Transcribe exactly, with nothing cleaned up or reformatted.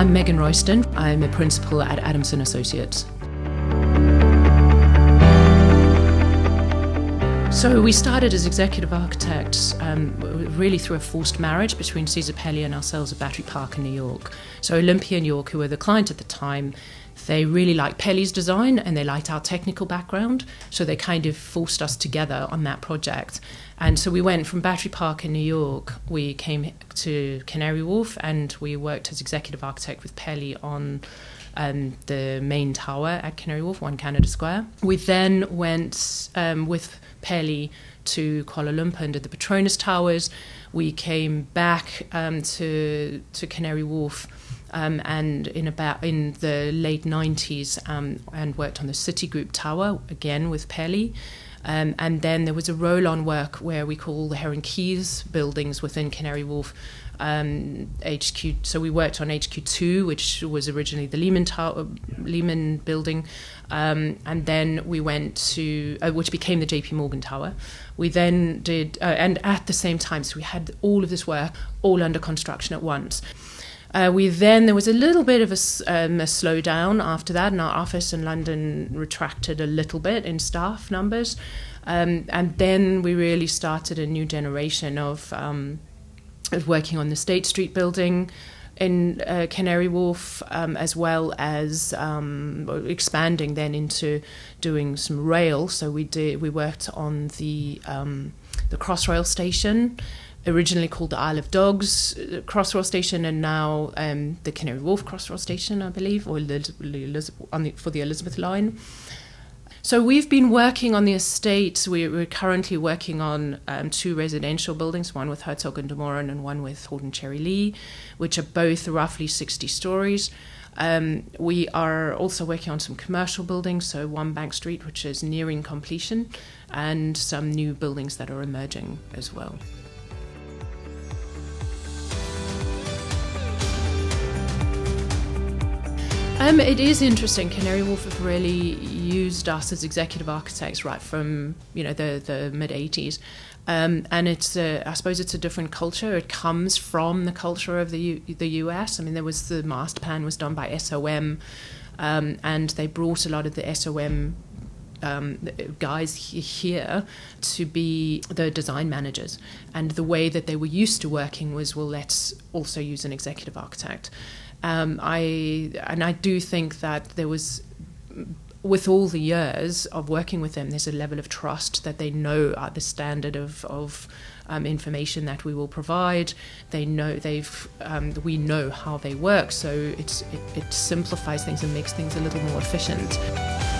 I'm Megan Royston. I'm a principal at Adamson Associates. So we started as executive architects um, really through a forced marriage between Cesar Pelli and ourselves at Battery Park in New York. So Olympia and York, who were the client at the time, they really liked Pelli's design and they liked our technical background, so they kind of forced us together on that project. And so we went from Battery Park in New York, we came to Canary Wharf, and we worked as executive architect with Pelli on um, the main tower at Canary Wharf, One Canada Square. We then went um, with Pelli to Kuala Lumpur and did the Petronas Towers. We came back um, to to Canary Wharf um, and in about in the late nineties um, and worked on the Citigroup Tower again with Pelli. Um, and then there was a roll-on work where we call the Heron Keys buildings within Canary Wharf um, H Q. So we worked on H Q two, which was originally the Lehman Tower, Lehman building, um, and then we went to uh, which became the J P Morgan Tower. We then did, uh, and at the same time, so we had all of this work all under construction at once. Uh, we then, there was a little bit of a, um, a slowdown after that, and our office in London retracted a little bit in staff numbers. Um, and then we really started a new generation of, um, of working on the State Street building in uh, Canary Wharf, um, as well as um, expanding then into doing some rail. So we did, we worked on the, um, the Crossrail station, originally called the Isle of Dogs Crossrail Station, and now um, the Canary Wharf Crossrail Station, I believe, or Eliz- on the, for the Elizabeth line. So we've been working on the estate. We're, we're currently working on um, two residential buildings, one with Herzog and de Meuron and one with Horton Cherry Lee, which are both roughly sixty stories. Um, we are also working on some commercial buildings, so One Bank Street, which is nearing completion, and some new buildings that are emerging as well. Um, it is interesting. Canary Wharf have really used us as executive architects right from you know the the mid eighties, um, and it's a, I suppose it's a different culture. It comes from the culture of the U, the U S. I mean, there was the master plan was done by S O M, um, and they brought a lot of the S O M Um, guys here to be the design managers, and the way that they were used to working was, well, let's also use an executive architect. Um, I and I do think that there was, with all the years of working with them, there's a level of trust that they know uh, the standard of of um, information that we will provide. They know they've um, we know how they work, so it's it, it simplifies things and makes things a little more efficient.